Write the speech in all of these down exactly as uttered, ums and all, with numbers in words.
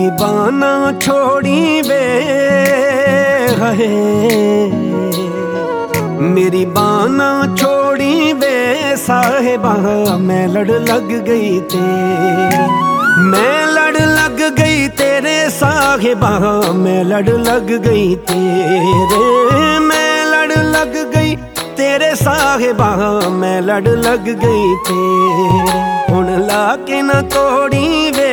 मेरी बाना छोड़ी वे है, मेरी बाना छोड़ी वे साहिबा, मैं लड़ लग गई तेरे, मैं लड़ लग गई तेरे साहिबा, मैं लड़ लग गई तेरे, मैं लड़ लग गई तेरे साहिबा, मैं लड़ लग गई तेरे। हुण ला के ना तोड़ी वे,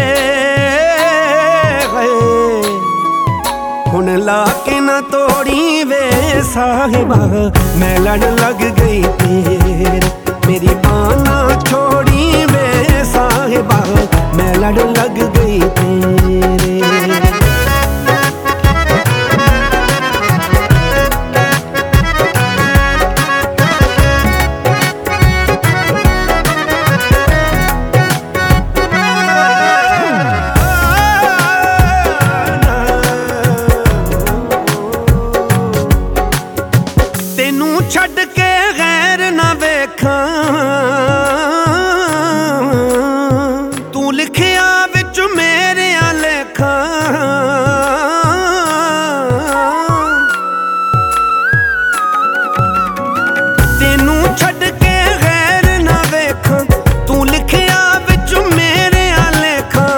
हुण ला के ना तोड़ी वे साहिबा, मैं लड़ लग गई तेरे, मेरी बाना छोड़ी वे साहिबा, मैं लड़ लग गई तेरे। छड़ के गैर ना वेखा, तू लिखिया विच मेरे लेखा, तेनू छड़ के गैर ना वेखा, तू लिखिया विच मेरे लेखा,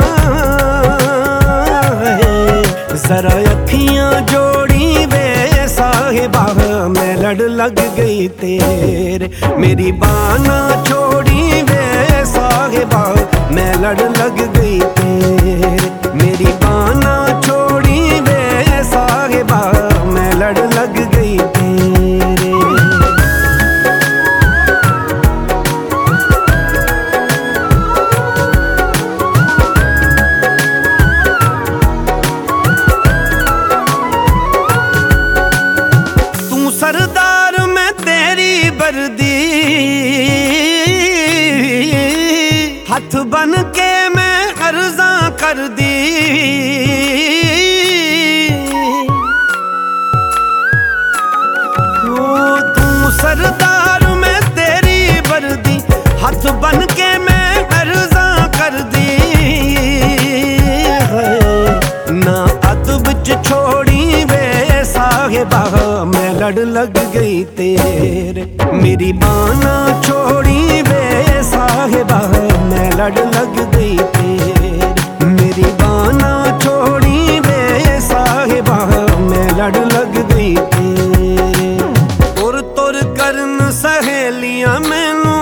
जरा अखियां जोड़ी वे साहिबा, मैं लड़ लग गई तेरे, मेरी बाना छोड़ी वे साहिबा, मैं लड़ लग गई तेरे, मेरी बाना छोड़ी वे साहिबा, मैं लड़ लग गई तेरे। तू सरदार मैं तेरी वर्दी, हाथ बन के मैं अर्जा कर दी, ओ तू सरदार मैं तेरी वर्दी, हाथ बन के मैं अर्जा कर दी, ना अदब च छोड़ी वे साहिबा, मैं लड़ लग गई तेरे, मेरी बाना छोड़ी वे साहिबा, मैं लड़ लग गई तेरे, मेरी बाना छोड़ी वे साहिबा, मैं लड़ लग गई तेरे। तुर तुर करन सहेलियां मैनू,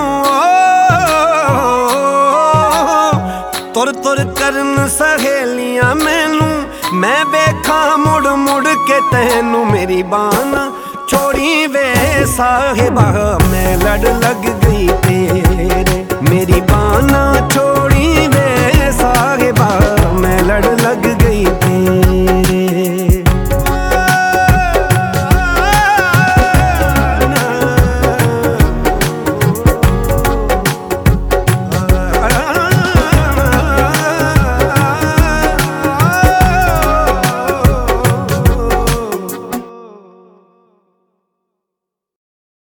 तुर तुर करन सहेलियां मैनू, मैं वेखा मुड़ मुड़ के तैनू, मेरी बाना छोड़ी वे साहिबा, मैं